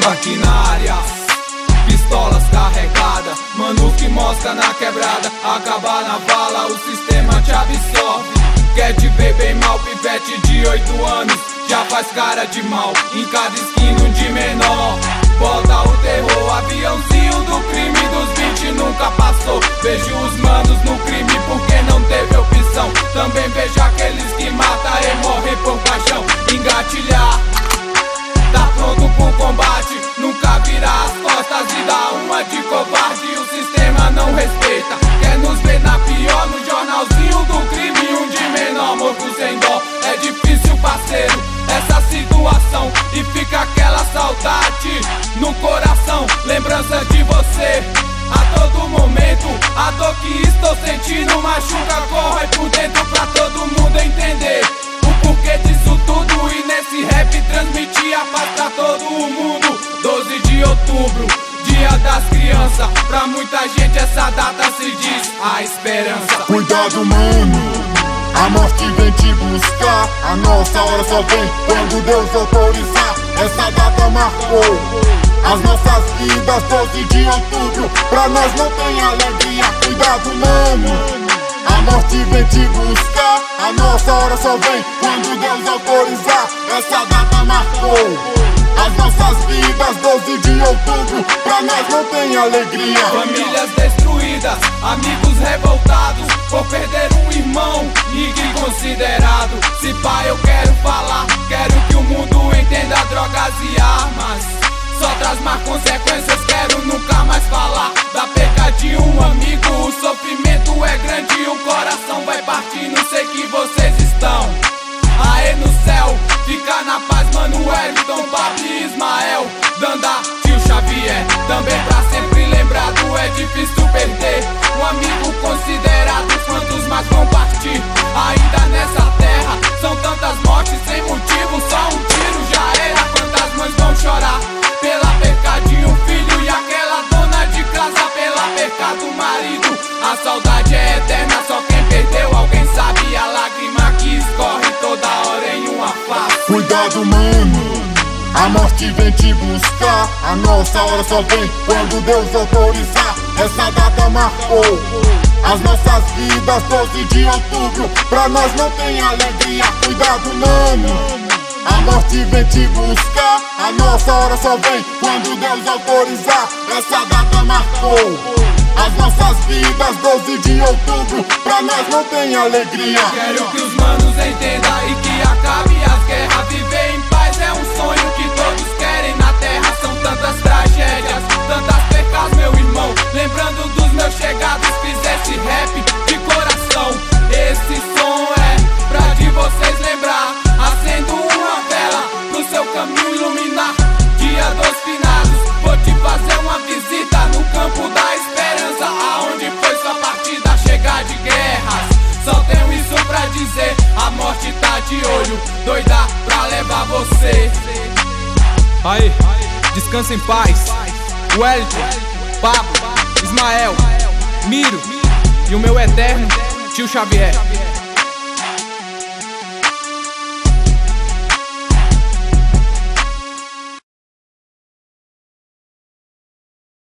aqui na área. Pistolas carregadas, mano que mostra na quebrada. Acabar na bala, o sistema te absorve. Quer te ver bem mal, pivete de 8 anos já faz cara de mal, em cada esquina de menor. Bota o terror, aviãozinho do crime, dos 20 nunca passou. Vejo os manos no crime porque não teve opção. Também vejo aqueles que matam e morrem por paixão. Engatilhar, tá pronto pro combate, nunca virar as costas e dar uma de covarde. O sistema não respeita, quer nos ver na pior, no jornalzinho do crime. Um de menor, morto sem dó, é difícil, parceiro, essa situação. E fica aquela saudade no coração, lembrança de você a todo momento. A dor que estou sentindo machuca, corre por dentro pra todo mundo entender o porquê disso tudo. E nesse rap transmitir a paz pra todo o mundo. 12 de outubro, dia das crianças, pra muita gente essa data se diz a esperança. Cuidado, mano, a morte vem te buscar. A nossa hora só vem quando Deus autorizar. Essa data marcou as nossas vidas. 12 de outubro, pra nós não tem alegria. Cuidado, mano, a morte vem te buscar. A nossa hora só vem quando Deus autorizar. Essa data marcou as nossas vidas. 12 de outubro, pra nós não tem alegria. Famílias destruídas, amigos revoltados por perder um irmão, ninguém considerado. Se pá, eu quero falar, quero que o mundo entenda. Drogas e armas só traz más consequências, quero nunca mais falar da perca de um amigo. O sofrimento é grande, o coração vai partir. Não sei que vocês estão aê no céu, fica na paz, mano, Wellington, Pablo e Ismael. Danda, tio Xavier, também pra sempre lembrado. É difícil perder um amigo considerado. Quantos mais vão partir ainda nessa terra? São tantas mortes sem motivo, só um tiro já era. Quantas mães vão chorar pela perca de um filho? E aquela dona de casa pela perca do marido. A saudade é eterna, só quem perdeu alguém sabe. A lágrima que escorre toda hora em uma face. Cuidado, mano, a morte vem te buscar. A nossa hora só vem quando Deus autorizar. Essa data marcou as nossas vidas. 12 de outubro, pra nós não tem alegria. Cuidado, mano, a morte vem te buscar. A nossa hora só vem quando Deus autorizar. Essa data marcou as nossas vidas. 12 de outubro, pra nós não tem alegria. Quero que os manos entendam e que acabe as guerras. Viver em paz é um sonho que todos querem na terra. São tantas tragédias, tantas percas, meu irmão. Lembrando dos meus chegados, fiz esse rap de coração. Esse som é pra de vocês lembrar. Acendo uma vela pro seu caminho iluminar. Dia dos finados, vou te fazer uma visita no campo da esperança, aonde foi sua partida chegar de guerras. Só tenho isso pra dizer, a morte tá de olho, doida pra levar você. Aí, descansa em paz. Wellington, Pablo, Ismael, Miro e o meu eterno tio Xavier.